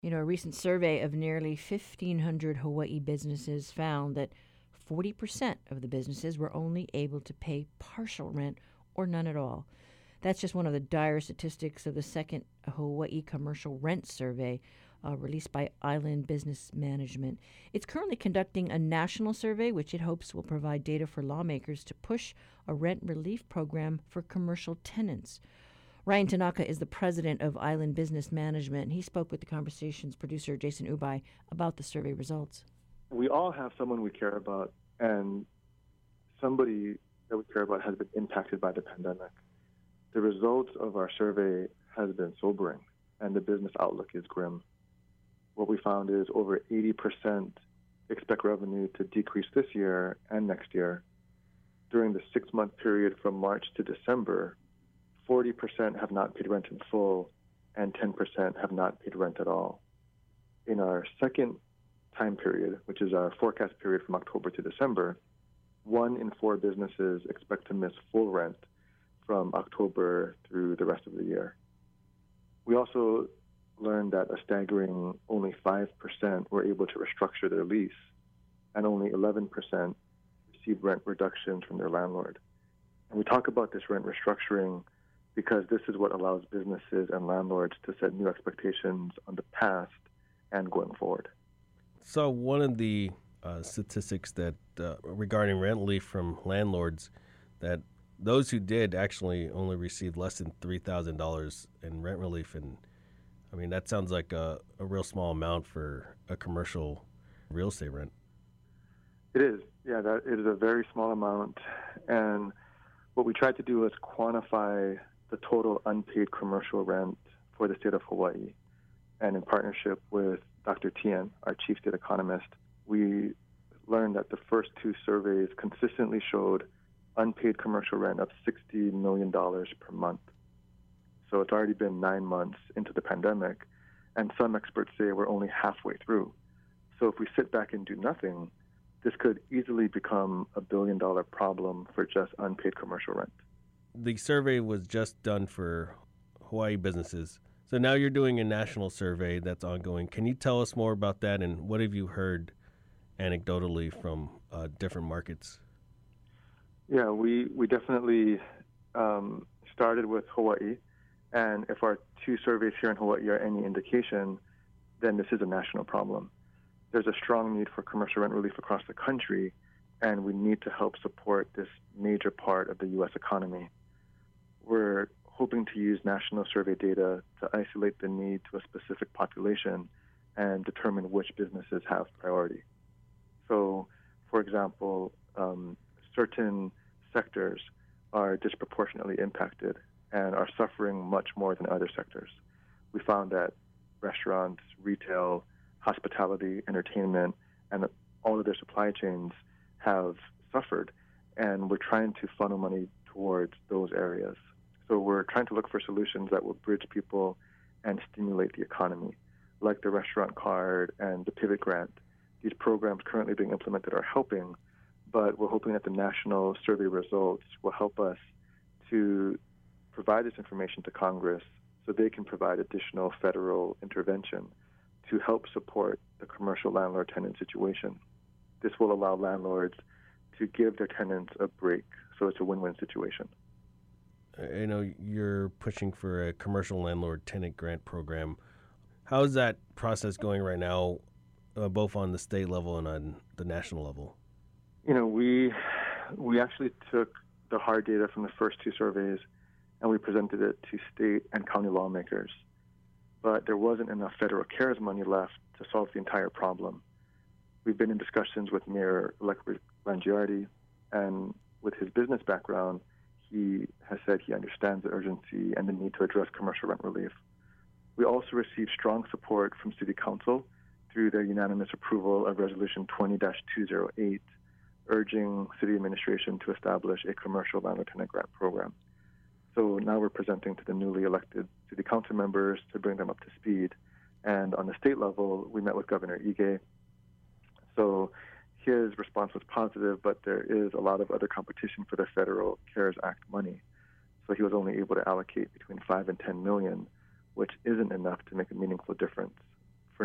A recent survey of nearly 1,500 Hawaii businesses found that 40% of the businesses were only able to pay partial rent or none at all. That's just one of the dire statistics of the second Hawaii commercial rent survey released by Island Business Management. It's currently conducting a national survey, which it hopes will provide data for lawmakers to push a rent relief program for commercial tenants. Ryan Tanaka is the president of Island Business Management. He spoke with the Conversation's producer, Jason Ubai, about the survey results. We all have someone we care about, and somebody that we care about has been impacted by the pandemic. The results of our survey has been sobering, and the business outlook is grim. What we found is over 80% expect revenue to decrease this year and next year. During the 6-month period from March to December, 40% have not paid rent in full, and 10% have not paid rent at all. In our second time period, which is our forecast period from October to December, 1 in 4 businesses expect to miss full rent from October through the rest of the year. We also learned that a staggering only 5% were able to restructure their lease, and only 11% received rent reductions from their landlord. And we talk about this rent restructuring because this is what allows businesses and landlords to set new expectations on the past and going forward. So one of the statistics that regarding rent relief from landlords, that those who did actually only received less than $3,000 in rent relief. And I mean, that sounds like a real small amount for a commercial real estate rent. It is. Yeah, it is a very small amount. And what we tried to do is quantify the total unpaid commercial rent for the state of Hawaii. And in partnership with Dr. Tien, our chief state economist, we learned that the first 2 surveys consistently showed unpaid commercial rent of $60 million per month. So it's already been 9 months into the pandemic, and some experts say we're only halfway through. So if we sit back and do nothing, this could easily become a $1 billion problem for just unpaid commercial rent. The survey was just done for Hawaii businesses. So now you're doing a national survey that's ongoing. Can you tell us more about that, and what have you heard anecdotally from different markets? Yeah, we definitely started with Hawaii, and if our 2 surveys here in Hawaii are any indication, then this is a national problem. There's a strong need for commercial rent relief across the country, and we need to help support this major part of the U.S. economy. We're hoping to use national survey data to isolate the need to a specific population and determine which businesses have priority. So, for example, certain sectors are disproportionately impacted and are suffering much more than other sectors. We found that restaurants, retail, hospitality, entertainment, and all of their supply chains have suffered, and we're trying to funnel money towards those areas. So we're trying to look for solutions that will bridge people and stimulate the economy, like the restaurant card and the Pivot Grant. These programs currently being implemented are helping, but we're hoping that the national survey results will help us to provide this information to Congress so they can provide additional federal intervention to help support the commercial landlord-tenant situation. This will allow landlords to give their tenants a break, so it's a win-win situation. I know you're pushing for a commercial landlord-tenant grant program. How is that process going right now, both on the state level and on the national level? You know, we actually took the hard data from the first 2 surveys and we presented it to state and county lawmakers. But there wasn't enough federal CARES money left to solve the entire problem. We've been in discussions with Mayor-elect Rangiardi, and with his business background, he has said he understands the urgency and the need to address commercial rent relief. We also received strong support from City Council through their unanimous approval of Resolution 20-208, urging City Administration to establish a commercial landlord-tenant grant program. So now we're presenting to the newly elected City Council members to bring them up to speed. And on the state level, we met with Governor Ige. So his response was positive, but there is a lot of other competition for the federal CARES Act money. So he was only able to allocate between $5 and $10 million, which isn't enough to make a meaningful difference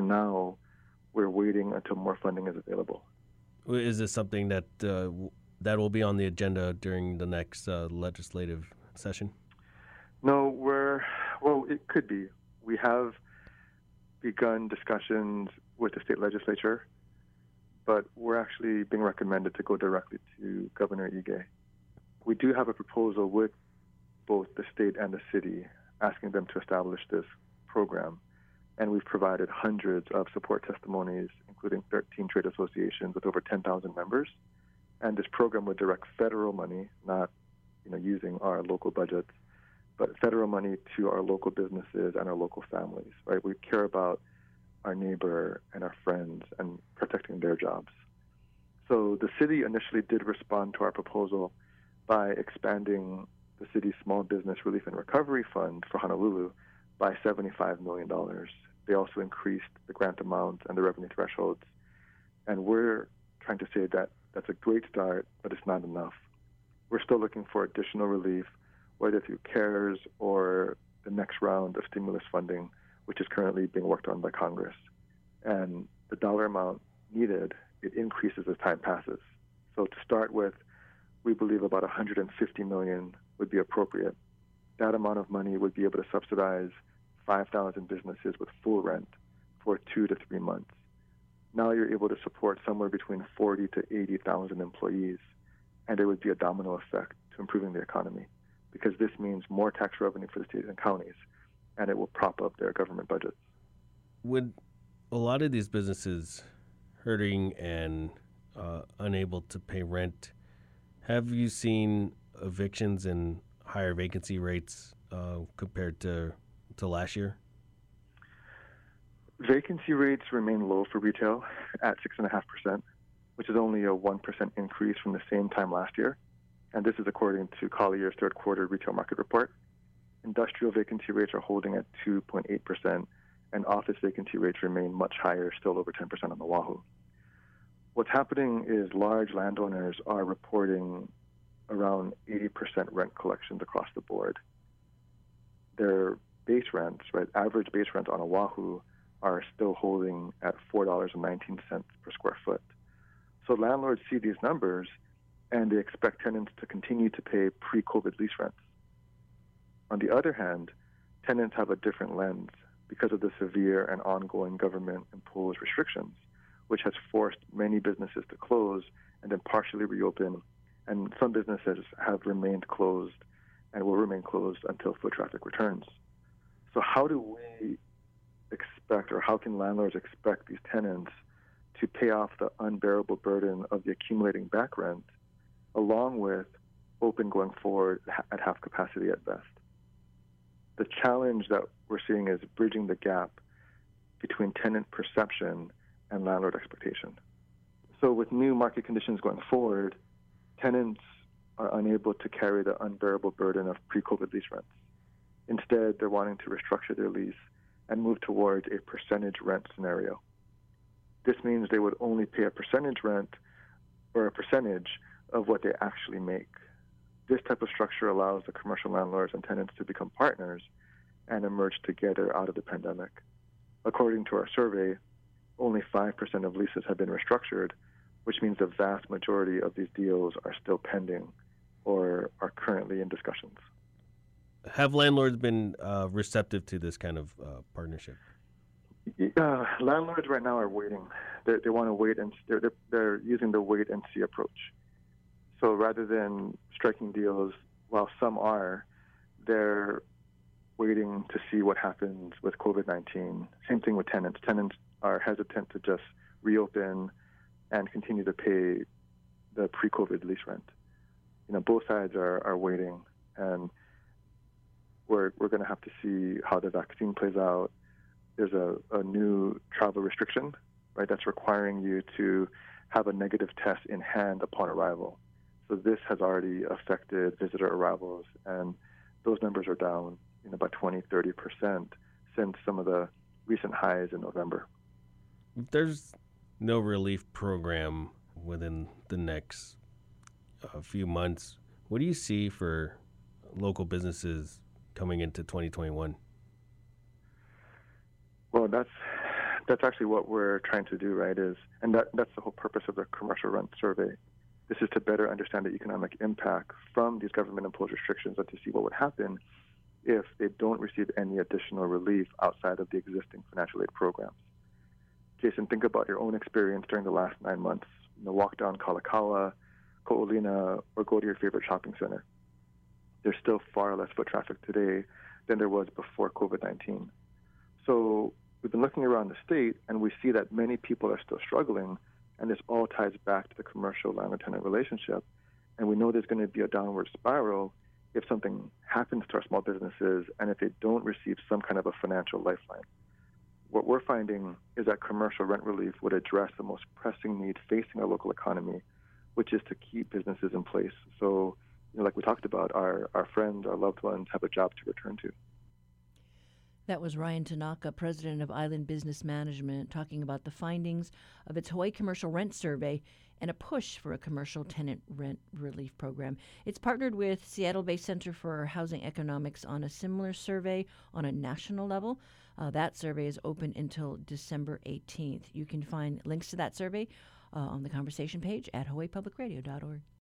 now, we're waiting until more funding is available. Is this something that that will be on the agenda during the next legislative session? No, well, it could be. We have begun discussions with the state legislature, but we're actually being recommended to go directly to Governor Ige. We do have a proposal with both the state and the city asking them to establish this program, and we've provided hundreds of support testimonies, including 13 trade associations with over 10,000 members. And this program would direct federal money, not using our local budgets, but federal money to our local businesses and our local families, right? We care about our neighbor and our friends and protecting their jobs. So the city initially did respond to our proposal by expanding the city's Small Business Relief and Recovery Fund for Honolulu by $75 million. They also increased the grant amount and the revenue thresholds. And we're trying to say that that's a great start, but it's not enough. We're still looking for additional relief, whether through CARES or the next round of stimulus funding, which is currently being worked on by Congress. And the dollar amount needed, it increases as time passes. So to start with, we believe about $150 million would be appropriate. That amount of money would be able to subsidize 5,000 businesses with full rent for 2 to 3 months. Now you're able to support somewhere between 40 to 80,000 employees, and it would be a domino effect to improving the economy, because this means more tax revenue for the states and counties, and it will prop up their government budgets. With a lot of these businesses hurting and unable to pay rent, have you seen evictions and higher vacancy rates compared to last year? Vacancy rates remain low for retail at 6.5%, which is only a 1% increase from the same time last year. And this is according to Collier's third quarter retail market report. Industrial vacancy rates are holding at 2.8%, and office vacancy rates remain much higher, still over 10% on Oahu. What's happening is large landowners are reporting around 80% rent collections across the board. Their base rents, right, average base rents on Oahu are still holding at $4.19 per square foot. So landlords see these numbers and they expect tenants to continue to pay pre-COVID lease rents. On the other hand, tenants have a different lens because of the severe and ongoing government-imposed restrictions, which has forced many businesses to close and then partially reopen, and some businesses have remained closed and will remain closed until foot traffic returns. So how do we expect, or how can landlords expect these tenants to pay off the unbearable burden of the accumulating back rent, along with open going forward at half capacity at best? The challenge that we're seeing is bridging the gap between tenant perception and landlord expectation. So with new market conditions going forward, tenants are unable to carry the unbearable burden of pre-COVID lease rents. Instead, they're wanting to restructure their lease and move towards a percentage rent scenario. This means they would only pay a percentage rent or a percentage of what they actually make. This type of structure allows the commercial landlords and tenants to become partners and emerge together out of the pandemic. According to our survey, only 5% of leases have been restructured, which means the vast majority of these deals are still pending or are currently in discussions. Have landlords been receptive to this kind of partnership? Landlords right now are waiting. They want to wait, and they're using the wait and see approach. So rather than striking deals, while some are, they're waiting to see what happens with COVID-19. Same thing with tenants. Tenants are hesitant to just reopen and continue to pay the pre-COVID lease rent. Both sides are waiting, and we're going to have to see how the vaccine plays out. There's a new travel restriction, right, that's requiring you to have a negative test in hand upon arrival. So this has already affected visitor arrivals, and those numbers are down by 20-30% since some of the recent highs in November. There's no relief program within the next few months. What do you see for local businesses coming into 2021? Well, that's That's actually what we're trying to do, right? That's the whole purpose of the commercial rent survey. This is to better understand the economic impact from these government-imposed restrictions and to see what would happen if they don't receive any additional relief outside of the existing financial aid programs. Jason, think about your own experience during the last 9 months. Walk down Kalakaua, Ko'olina, or go to your favorite shopping center. There's still far less foot traffic today than there was before COVID-19. So we've been looking around the state, and we see that many people are still struggling, and this all ties back to the commercial landlord-tenant relationship. And we know there's going to be a downward spiral if something happens to our small businesses and if they don't receive some kind of a financial lifeline. What we're finding is that commercial rent relief would address the most pressing need facing our local economy, which is to keep businesses in place. So, like we talked about, our friends, our loved ones have a job to return to. That was Ryan Tanaka, president of Island Business Management, talking about the findings of its Hawaii Commercial Rent Survey and a push for a commercial tenant rent relief program. It's partnered with Seattle-based Center for Housing Economics on a similar survey on a national level. That survey is open until December 18th. You can find links to that survey on the conversation page at hawaiipublicradio.org.